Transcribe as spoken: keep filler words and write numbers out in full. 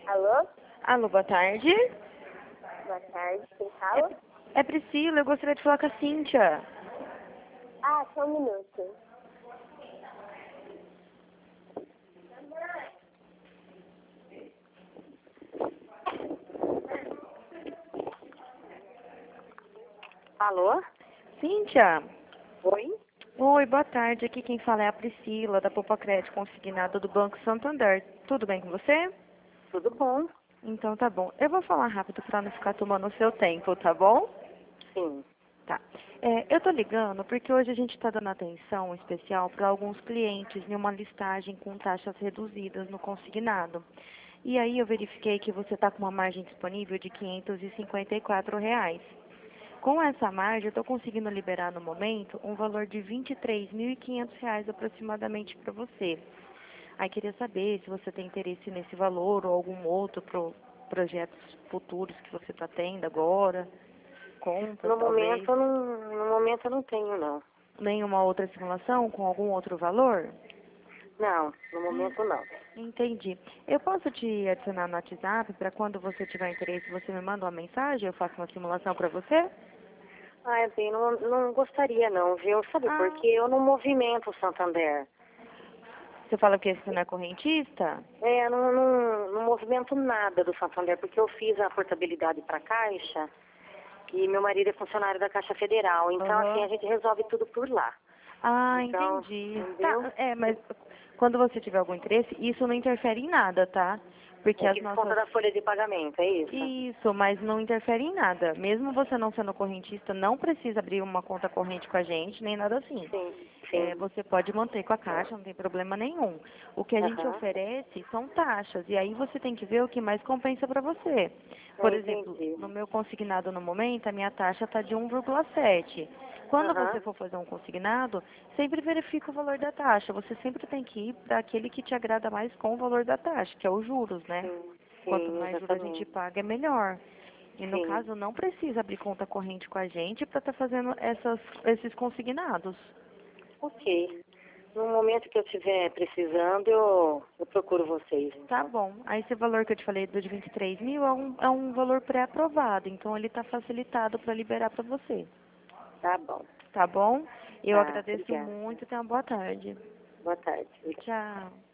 Alô? Alô, boa tarde. Boa tarde, quem fala? É, é Priscila, eu gostaria de falar com a Cíntia. Ah, só um minuto. Alô? Cíntia? Oi? Oi, boa tarde. Aqui quem fala é a Priscila, da Poupa Crédito Consignado do Banco Santander. Tudo bem com você? Tudo bom? Então tá bom. Eu vou falar rápido para não ficar tomando o seu tempo, tá bom? Sim. Tá. É, eu tô ligando porque hoje a gente está dando atenção especial para alguns clientes em uma listagem com taxas reduzidas no consignado. E aí eu verifiquei que você está com uma margem disponível de quinhentos e cinquenta e quatro reais. Com essa margem, eu estou conseguindo liberar no momento um valor de vinte e três mil e quinhentos reais aproximadamente para você. Aí queria saber se você tem interesse nesse valor ou algum outro pro projetos futuros que você está tendo agora, compras No talvez. momento, eu não, no momento eu não tenho, não. Nenhuma outra simulação com algum outro valor? Não, no momento não. Entendi. Eu posso te adicionar no WhatsApp para quando você tiver interesse, você me manda uma mensagem, eu faço uma simulação para você? Ah, eu bem, não, não gostaria não, viu? Sabe por Ah, quê? Eu não movimento o Santander. você fala que você não é correntista? É, eu não, não, não movimento nada do Santander, porque eu fiz a portabilidade para a Caixa e meu marido é funcionário da Caixa Federal. Então, assim, Aham. a gente resolve tudo por lá. Ah, Então, entendi. entendeu? Tá, é, mas quando você tiver algum interesse, isso não interfere em nada, tá? Porque É as que desconta nossas... da folha de pagamento, é isso? Isso, mas não interfere em nada. Mesmo você não sendo correntista, não precisa abrir uma conta corrente com a gente, nem nada assim. Sim, É, sim. você pode manter com a Caixa, não tem problema nenhum. O que a gente Aham, oferece são taxas, e aí você tem que ver o que mais compensa para você. eu Por exemplo, entendi. no meu consignado no momento, a minha taxa está de um vírgula sete. Quando você Aham, for fazer um consignado, sempre verifica o valor da taxa. Você sempre tem que ir para aquele que te agrada mais com o valor da taxa, que é os juros, né? sim, Quanto sim, mais juros a gente exatamente. paga, é melhor. E no Sim, caso, não precisa abrir conta corrente com a gente para estar fazendo essas, esses consignados. ok. No momento que eu estiver precisando, eu, eu procuro vocês, Tá então. bom. Aí esse valor que eu te falei do de vinte e três mil é um, é um valor pré-aprovado, então ele está facilitado para liberar para você. Tá bom. Tá bom? Eu Tá, agradeço obrigada. muito e tenha uma boa tarde. Boa tarde. Obrigada. Tchau.